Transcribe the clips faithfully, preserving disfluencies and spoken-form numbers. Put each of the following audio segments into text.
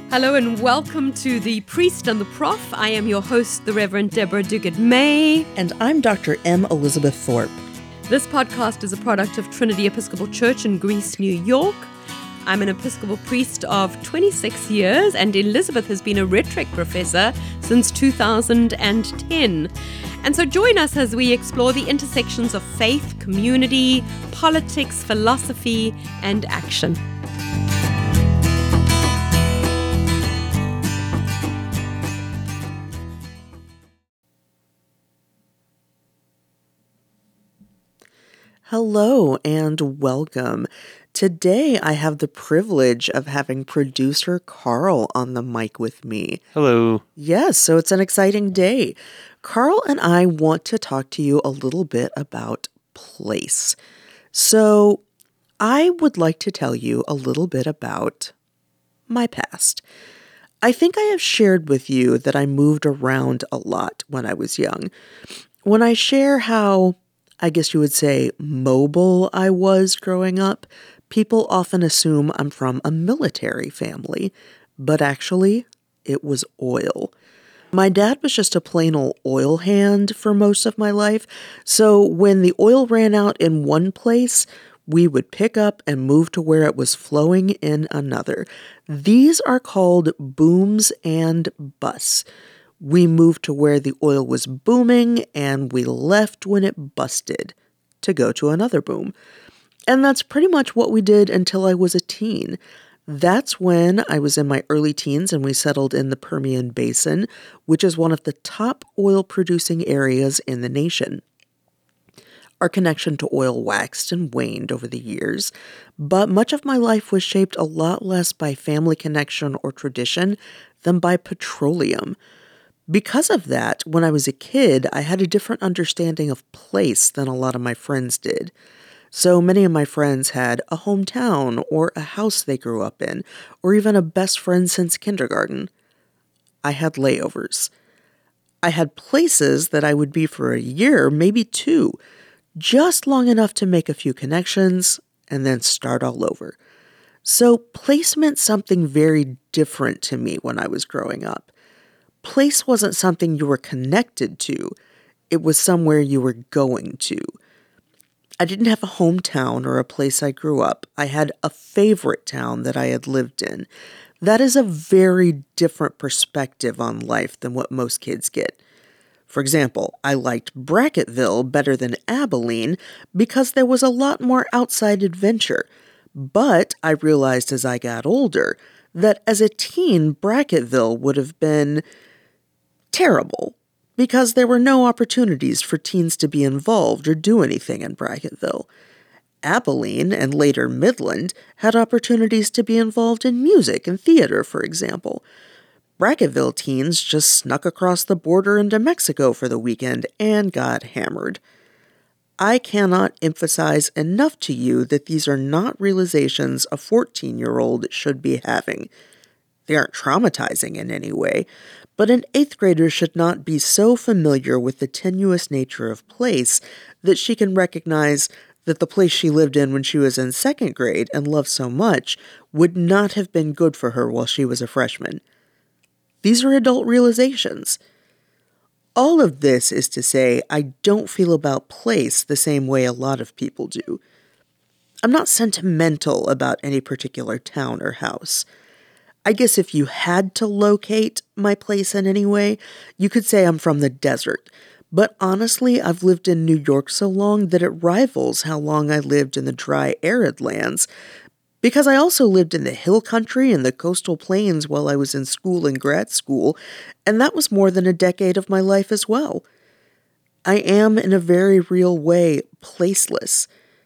Hello and welcome to The Priest and the Prof. I am your host, the Reverend Deborah Duguid-May. And I'm Doctor M. Elizabeth Thorpe. This podcast is a product of Trinity Episcopal Church in Greece, New York. I'm an Episcopal priest of twenty-six years, and Elizabeth has been a rhetoric professor since two thousand ten. And so join us as we explore the intersections of faith, community, politics, philosophy, and action. Hello and welcome. Today I have the privilege of having producer Carl on the mic with me. Hello. Yes, so it's an exciting day. Carl and I want to talk to you a little bit about place. So I would like to tell you a little bit about my past. I think I have shared with you that I moved around a lot when I was young. When I share how, I guess you would say, mobile I was growing up, people often assume I'm from a military family, but actually, it was oil. My dad was just a plain old oil hand for most of my life, so when the oil ran out in one place, we would pick up and move to where it was flowing in another. These are called booms and busts. We moved to where the oil was booming, and we left when it busted to go to another boom. And that's pretty much what we did until I was a teen. That's when I was in my early teens and we settled in the Permian Basin, which is one of the top oil-producing areas in the nation. Our connection to oil waxed and waned over the years, but much of my life was shaped a lot less by family connection or tradition than by petroleum. Because of that, when I was a kid, I had a different understanding of place than a lot of my friends did. So many of my friends had a hometown or a house they grew up in, or even a best friend since kindergarten. I had layovers. I had places that I would be for a year, maybe two, just long enough to make a few connections and then start all over. So place meant something very different to me when I was growing up. Place wasn't something you were connected to. It was somewhere you were going to. I didn't have a hometown or a place I grew up. I had a favorite town that I had lived in. That is a very different perspective on life than what most kids get. For example, I liked Brackettville better than Abilene because there was a lot more outside adventure. But I realized as I got older that as a teen, Brackettville would have been terrible, because there were no opportunities for teens to be involved or do anything in Brackettville. Abilene, and later Midland, had opportunities to be involved in music and theater, for example. Brackettville teens just snuck across the border into Mexico for the weekend and got hammered. I cannot emphasize enough to you that these are not realizations a fourteen-year-old should be having. They aren't traumatizing in any way, but an eighth grader should not be so familiar with the tenuous nature of place that she can recognize that the place she lived in when she was in second grade and loved so much would not have been good for her while she was a freshman. These are adult realizations. All of this is to say I don't feel about place the same way a lot of people do. I'm not sentimental about any particular town or house. I guess if you had to locate my place in any way, you could say I'm from the desert. But honestly, I've lived in New York so long that it rivals how long I lived in the dry, arid lands, because I also lived in the hill country and the coastal plains while I was in school and grad school, and that was more than a decade of my life as well. I am, in a very real way, placeless.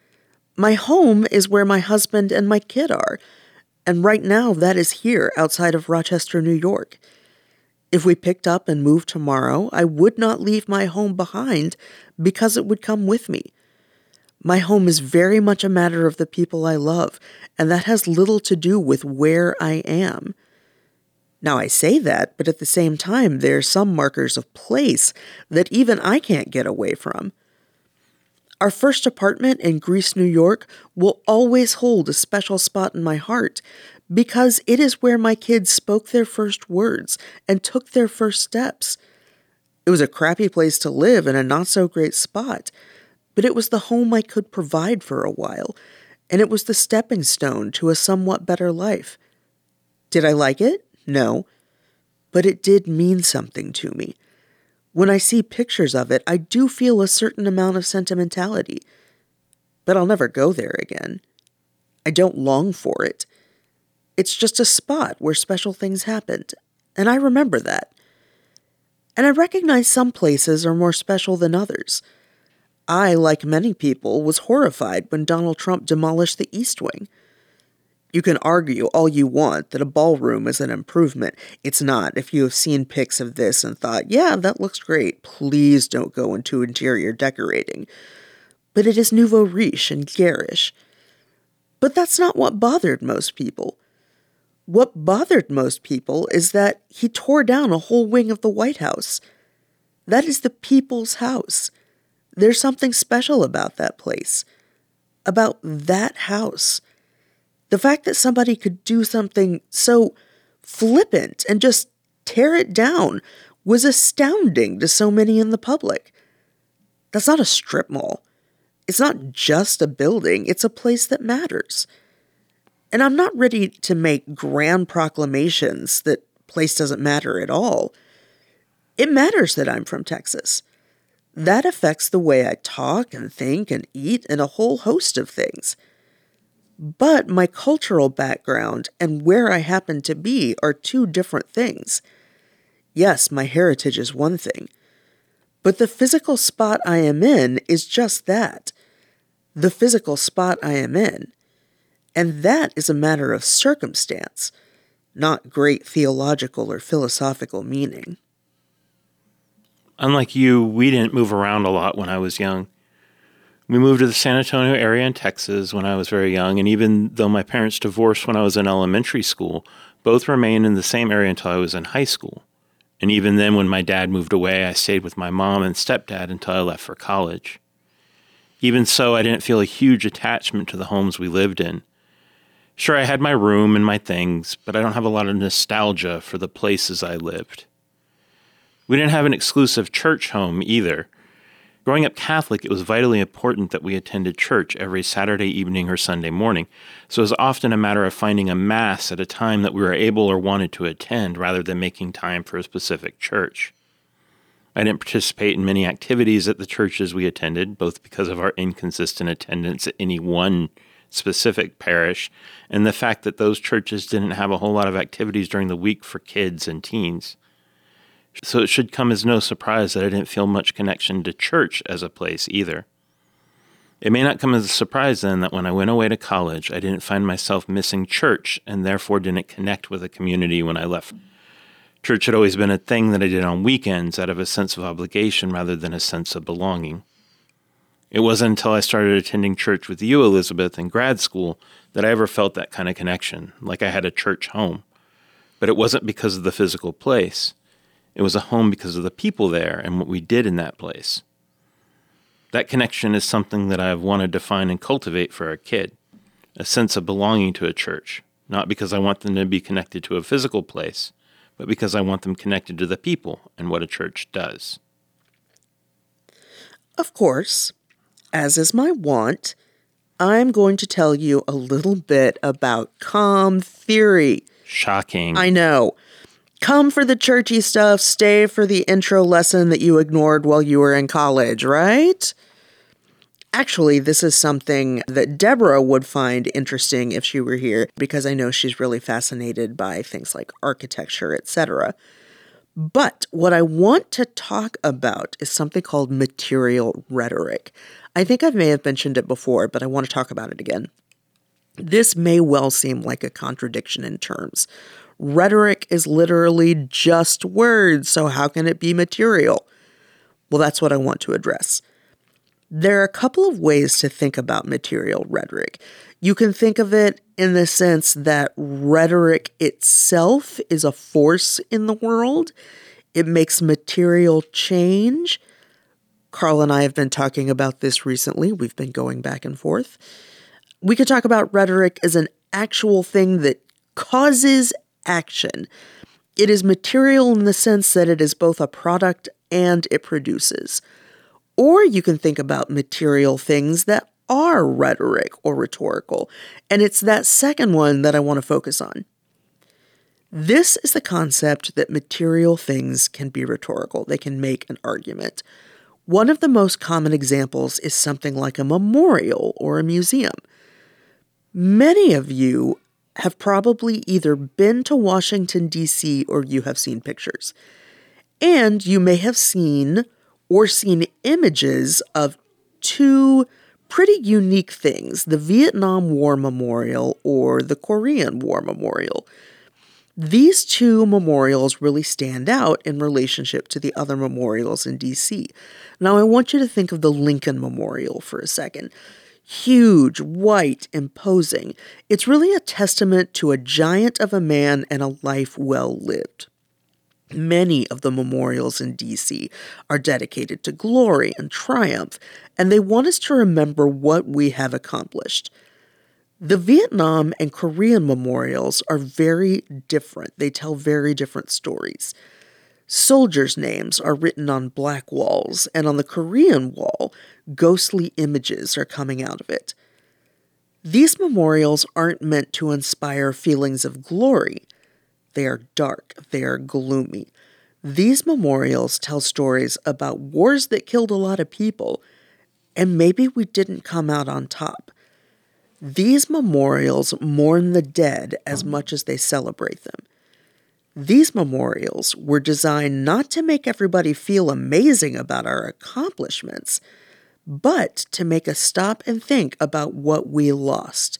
My home is where my husband and my kid are, and right now that is here outside of Rochester, New York. If we picked up and moved tomorrow, I would not leave my home behind because it would come with me. My home is very much a matter of the people I love, and that has little to do with where I am. Now I say that, but at the same time, there are some markers of place that even I can't get away from. Our first apartment in Greece, New York will always hold a special spot in my heart because it is where my kids spoke their first words and took their first steps. It was a crappy place to live in a not-so-great spot, but it was the home I could provide for a while, and it was the stepping stone to a somewhat better life. Did I like it? No. But it did mean something to me. When I see pictures of it, I do feel a certain amount of sentimentality. But I'll never go there again. I don't long for it. It's just a spot where special things happened, and I remember that. And I recognize some places are more special than others. I, like many people, was horrified when Donald Trump demolished the East Wing. You can argue all you want that a ballroom is an improvement. It's not. If you have seen pics of this and thought, yeah, that looks great, please don't go into interior decorating. But it is nouveau riche and garish. But that's not what bothered most people. What bothered most people is that he tore down a whole wing of the White House. That is the people's house. There's something special about that place. About that house. The fact that somebody could do something so flippant and just tear it down was astounding to so many in the public. That's not a strip mall. It's not just a building. It's a place that matters. And I'm not ready to make grand proclamations that place doesn't matter at all. It matters that I'm from Texas. That affects the way I talk and think and eat and a whole host of things. But my cultural background and where I happen to be are two different things. Yes, my heritage is one thing, but the physical spot I am in is just that. The physical spot I am in. And that is a matter of circumstance, not great theological or philosophical meaning. Unlike you, we didn't move around a lot when I was young. We moved to the San Antonio area in Texas when I was very young, and even though my parents divorced when I was in elementary school, both remained in the same area until I was in high school. And even then, when my dad moved away, I stayed with my mom and stepdad until I left for college. Even so, I didn't feel a huge attachment to the homes we lived in. Sure, I had my room and my things, but I don't have a lot of nostalgia for the places I lived. We didn't have an exclusive church home either. Growing up Catholic, it was vitally important that we attended church every Saturday evening or Sunday morning, so it was often a matter of finding a mass at a time that we were able or wanted to attend rather than making time for a specific church. I didn't participate in many activities at the churches we attended, both because of our inconsistent attendance at any one specific parish and the fact that those churches didn't have a whole lot of activities during the week for kids and teens. So it should come as no surprise that I didn't feel much connection to church as a place either. It may not come as a surprise then that when I went away to college, I didn't find myself missing church and therefore didn't connect with a community when I left. Church had always been a thing that I did on weekends out of a sense of obligation rather than a sense of belonging. It wasn't until I started attending church with you, Elizabeth, in grad school that I ever felt that kind of connection, like I had a church home. But it wasn't because of the physical place. It was a home because of the people there and what we did in that place. That connection is something that I've wanted to find and cultivate for a kid, a sense of belonging to a church, not because I want them to be connected to a physical place, but because I want them connected to the people and what a church does. Of course, as is my wont, I'm going to tell you a little bit about comm theory. Shocking. I know. Come for the churchy stuff, stay for the intro lesson that you ignored while you were in college, right? Actually, this is something that Deborah would find interesting if she were here, because I know she's really fascinated by things like architecture, et cetera. But what I want to talk about is something called material rhetoric. I think I may have mentioned it before, but I want to talk about it again. This may well seem like a contradiction in terms. Rhetoric is literally just words, so how can it be material? Well, that's what I want to address. There are a couple of ways to think about material rhetoric. You can think of it in the sense that rhetoric itself is a force in the world. It makes material change. Carl and I have been talking about this recently. We've been going back and forth. We could talk about rhetoric as an actual thing that causes action. It is material in the sense that it is both a product and it produces. Or you can think about material things that are rhetoric or rhetorical, and it's that second one that I want to focus on. This is the concept that material things can be rhetorical. They can make an argument. One of the most common examples is something like a memorial or a museum. Many of you have probably either been to Washington, D C, or you have seen pictures. And you may have seen or seen images of two pretty unique things, the Vietnam War Memorial or the Korean War Memorial. These two memorials really stand out in relationship to the other memorials in D C. Now, I want you to think of the Lincoln Memorial for a second. Huge, white, imposing. It's really a testament to a giant of a man and a life well lived. Many of the memorials in D C are dedicated to glory and triumph, and they want us to remember what we have accomplished. The Vietnam and Korean memorials are very different. They tell very different stories. Soldiers' names are written on black walls, and on the Korean wall, ghostly images are coming out of it. These memorials aren't meant to inspire feelings of glory. They are dark. They are gloomy. These memorials tell stories about wars that killed a lot of people, and maybe we didn't come out on top. These memorials mourn the dead as much as they celebrate them. These memorials were designed not to make everybody feel amazing about our accomplishments, but to make us stop and think about what we lost.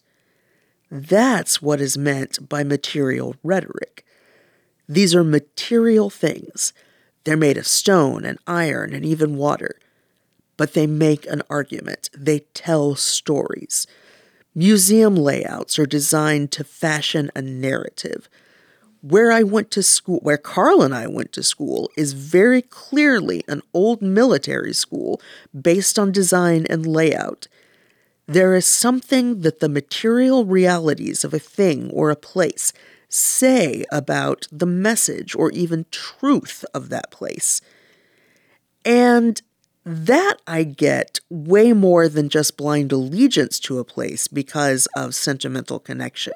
That's what is meant by material rhetoric. These are material things. They're made of stone and iron and even water. But they make an argument. They tell stories. Museum layouts are designed to fashion a narrative. Where I went to school, where Carl and I went to school, is very clearly an old military school based on design and layout. There is something that the material realities of a thing or a place say about the message or even truth of that place. And that I get way more than just blind allegiance to a place because of sentimental connection.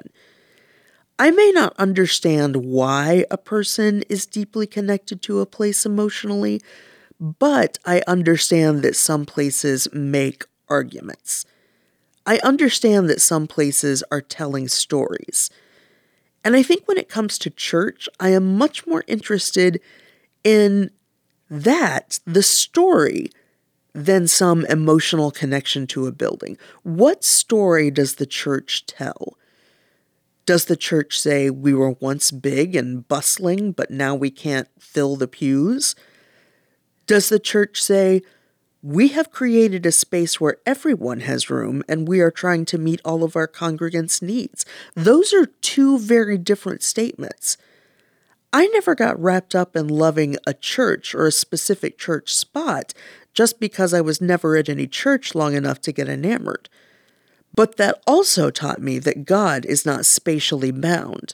I may not understand why a person is deeply connected to a place emotionally, but I understand that some places make arguments. I understand that some places are telling stories. And I think when it comes to church, I am much more interested in that, the story, than some emotional connection to a building. What story does the church tell? Does the church say we were once big and bustling, but now we can't fill the pews? Does the church say we have created a space where everyone has room and we are trying to meet all of our congregants' needs? Those are two very different statements. I never got wrapped up in loving a church or a specific church spot just because I was never at any church long enough to get enamored. But that also taught me that God is not spatially bound.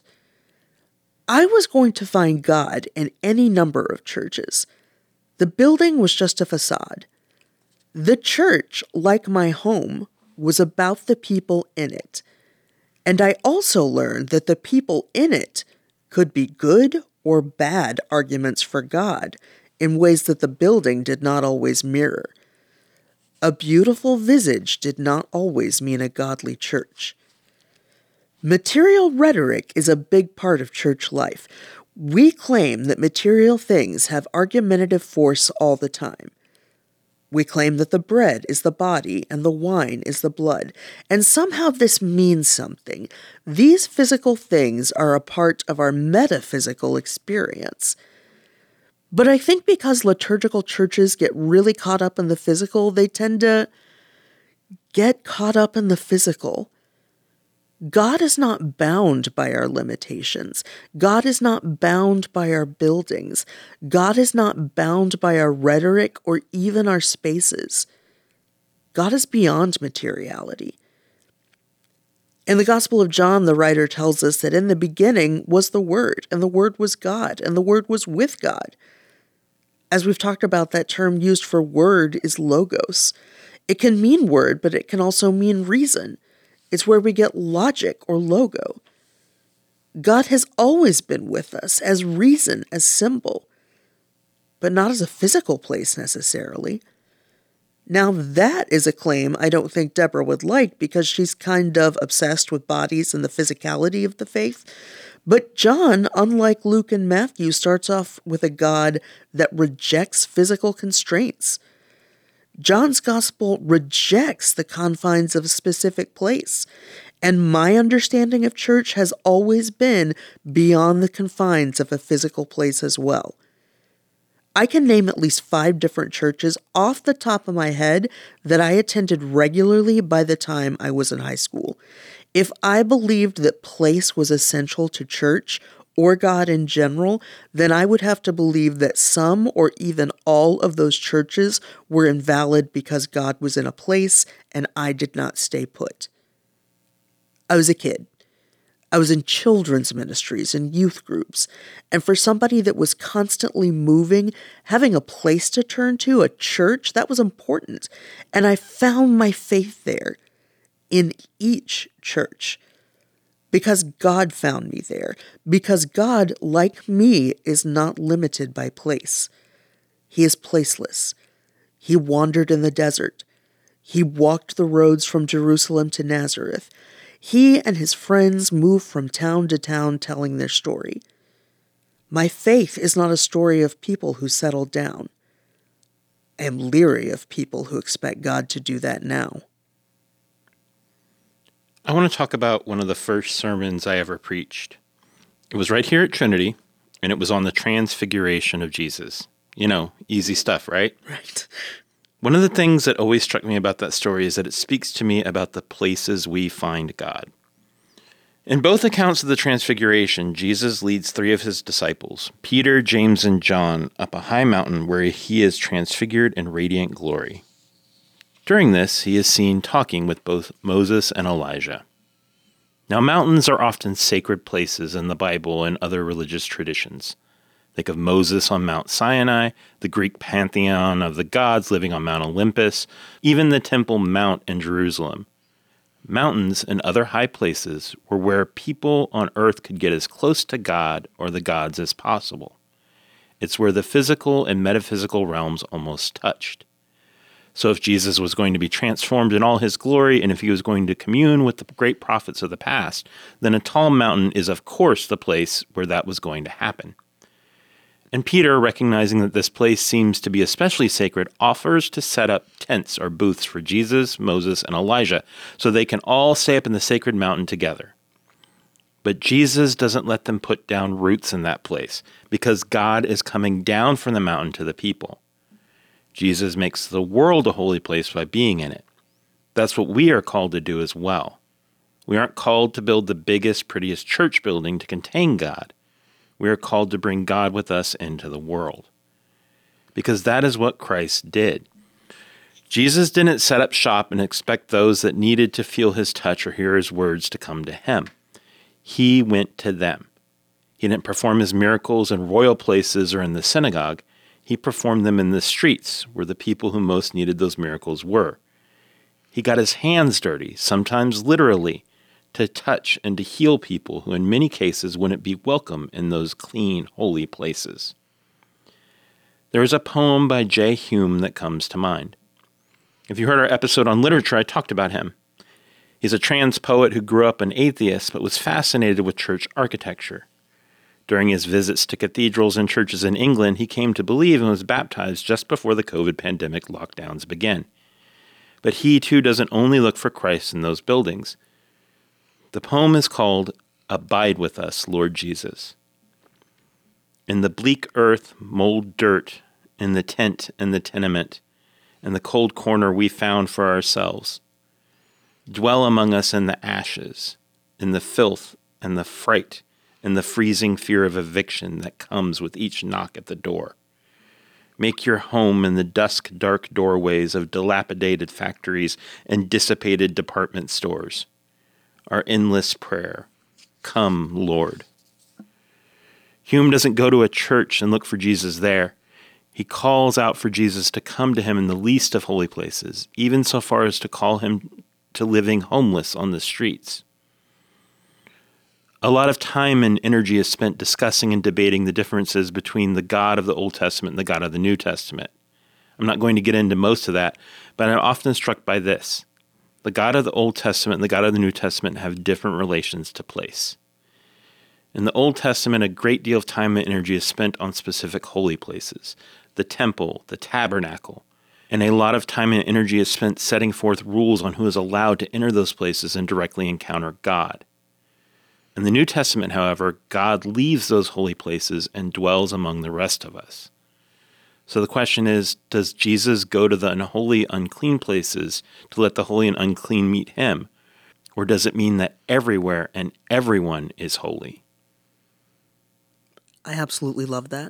I was going to find God in any number of churches. The building was just a facade. The church, like my home, was about the people in it. And I also learned that the people in it could be good or bad arguments for God in ways that the building did not always mirror. A beautiful visage did not always mean a godly church. Material rhetoric is a big part of church life. We claim that material things have argumentative force all the time. We claim that the bread is the body and the wine is the blood, and somehow this means something. These physical things are a part of our metaphysical experience. But I think because liturgical churches get really caught up in the physical, they tend to get caught up in the physical. God is not bound by our limitations. God is not bound by our buildings. God is not bound by our rhetoric or even our spaces. God is beyond materiality. In the Gospel of John, the writer tells us that in the beginning was the Word, and the Word was God, and the Word was with God. As we've talked about, that term used for word is logos. It can mean word, but it can also mean reason. It's where we get logic or logo. God has always been with us as reason, as symbol, but not as a physical place necessarily. Now that is a claim I don't think Deborah would like because she's kind of obsessed with bodies and the physicality of the faith. But John, unlike Luke and Matthew, starts off with a God that rejects physical constraints. John's gospel rejects the confines of a specific place, and my understanding of church has always been beyond the confines of a physical place as well. I can name at least five different churches off the top of my head that I attended regularly by the time I was in high school. If I believed that place was essential to church or God in general, then I would have to believe that some or even all of those churches were invalid because God was in a place and I did not stay put. I was a kid. I was in children's ministries and youth groups, and for somebody that was constantly moving, having a place to turn to, a church, that was important. And I found my faith there. In each church, because God found me there, because God, like me, is not limited by place. He is placeless. He wandered in the desert. He walked the roads from Jerusalem to Nazareth. He and his friends moved from town to town telling their story. My faith is not a story of people who settled down. I am leery of people who expect God to do that now. I want to talk about one of the first sermons I ever preached. It was right here at Trinity, and it was on the transfiguration of Jesus. You know, easy stuff, right? Right. One of the things that always struck me about that story is that it speaks to me about the places we find God. In both accounts of the transfiguration, Jesus leads three of his disciples, Peter, James, and John, up a high mountain where he is transfigured in radiant glory. During this, he is seen talking with both Moses and Elijah. Now, mountains are often sacred places in the Bible and other religious traditions. Think of Moses on Mount Sinai, the Greek pantheon of the gods living on Mount Olympus, even the Temple Mount in Jerusalem. Mountains and other high places were where people on earth could get as close to God or the gods as possible. It's where the physical and metaphysical realms almost touched. So if Jesus was going to be transformed in all his glory, and if he was going to commune with the great prophets of the past, then a tall mountain is of course the place where that was going to happen. And Peter, recognizing that this place seems to be especially sacred, offers to set up tents or booths for Jesus, Moses, and Elijah, so they can all stay up in the sacred mountain together. But Jesus doesn't let them put down roots in that place, because God is coming down from the mountain to the people. Jesus makes the world a holy place by being in it. That's what we are called to do as well. We aren't called to build the biggest, prettiest church building to contain God. We are called to bring God with us into the world. Because that is what Christ did. Jesus didn't set up shop and expect those that needed to feel his touch or hear his words to come to him. He went to them. He didn't perform his miracles in royal places or in the synagogue. He performed them in the streets where the people who most needed those miracles were. He got his hands dirty, sometimes literally, to touch and to heal people who in many cases wouldn't be welcome in those clean, holy places. There is a poem by J. Hume that comes to mind. If you heard our episode on literature, I talked about him. He's a trans poet who grew up an atheist but was fascinated with church architecture. During his visits to cathedrals and churches in England, he came to believe and was baptized just before the COVID pandemic lockdowns began. But he, too, doesn't only look for Christ in those buildings. The poem is called Abide With Us, Lord Jesus. In the bleak earth, mold dirt, in the tent and the tenement, in the cold corner we found for ourselves. Dwell among us in the ashes, in the filth and the fright, and the freezing fear of eviction that comes with each knock at the door. Make your home in the dusk-dark doorways of dilapidated factories and dissipated department stores. our endless prayer, "Come, Lord." Hume doesn't go to a church and look for Jesus there. He calls out for Jesus to come to him in the least of holy places, even so far as to call him to living homeless on the streets. A lot of time and energy is spent discussing and debating the differences between the God of the Old Testament and the God of the New Testament. I'm not going to get into most of that, but I'm often struck by this. The God of the Old Testament and the God of the New Testament have different relations to place. In the Old Testament, a great deal of time and energy is spent on specific holy places, the temple, the tabernacle, and a lot of time and energy is spent setting forth rules on who is allowed to enter those places and directly encounter God. In the New Testament, however, God leaves those holy places and dwells among the rest of us. So the question is, does Jesus go to the unholy, unclean places to let the holy and unclean meet him? Or does it mean that everywhere and everyone is holy? I absolutely love that.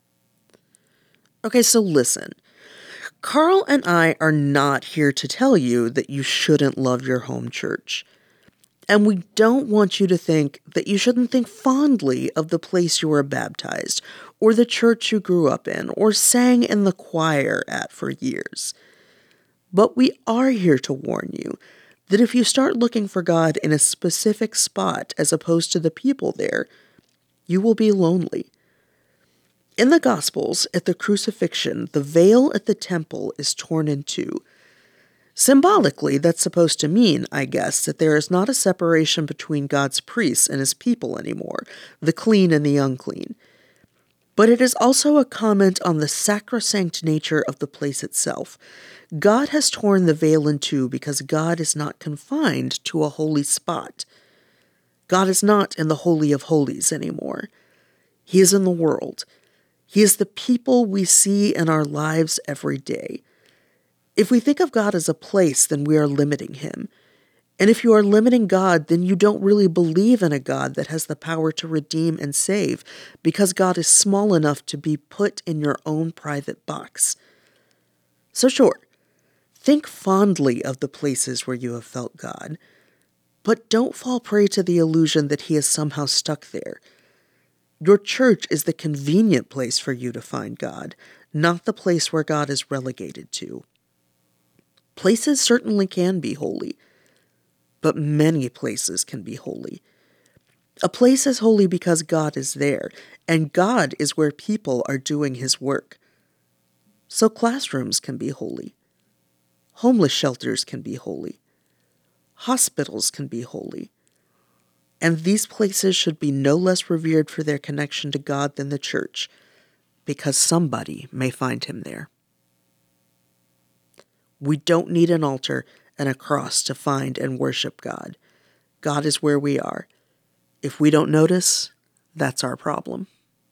Okay, so listen. Carl and I are not here to tell you that you shouldn't love your home church. And we don't want you to think that you shouldn't think fondly of the place you were baptized, or the church you grew up in, or sang in the choir at for years. But we are here to warn you that if you start looking for God in a specific spot as opposed to the people there, you will be lonely. In the Gospels, at the crucifixion, the veil at the temple is torn in two. Symbolically, that's supposed to mean, I guess, that there is not a separation between God's priests and his people anymore, the clean and the unclean. But it is also a comment on the sacrosanct nature of the place itself. God has torn the veil in two because God is not confined to a holy spot. God is not in the Holy of Holies anymore. He is in the world. He is the people we see in our lives every day. If we think of God as a place, then we are limiting him. And if you are limiting God, then you don't really believe in a God that has the power to redeem and save, because God is small enough to be put in your own private box. So sure, think fondly of the places where you have felt God, but don't fall prey to the illusion that he is somehow stuck there. Your church is the convenient place for you to find God, not the place where God is relegated to. Places certainly can be holy, but many places can be holy. A place is holy because God is there, and God is where people are doing his work. So classrooms can be holy. Homeless shelters can be holy. Hospitals can be holy. And these places should be no less revered for their connection to God than the church, because somebody may find him there. We don't need an altar and a cross to find and worship God. God is where we are. If we don't notice, that's our problem.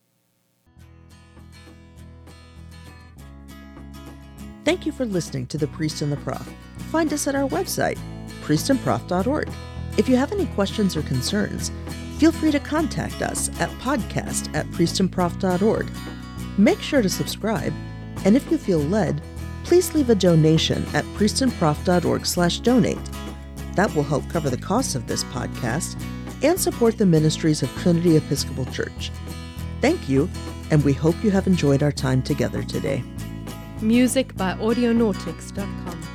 Thank you for listening to The Priest and the Prof. Find us at our website, priest and prof dot org. If you have any questions or concerns, feel free to contact us at podcast at priest and prof dot org. Make sure to subscribe, and if you feel led, please leave a donation at priest and prof dot org slash donate. That will help cover the costs of this podcast and support the ministries of Trinity Episcopal Church. Thank you, and we hope you have enjoyed our time together today. Music by audionautics dot com.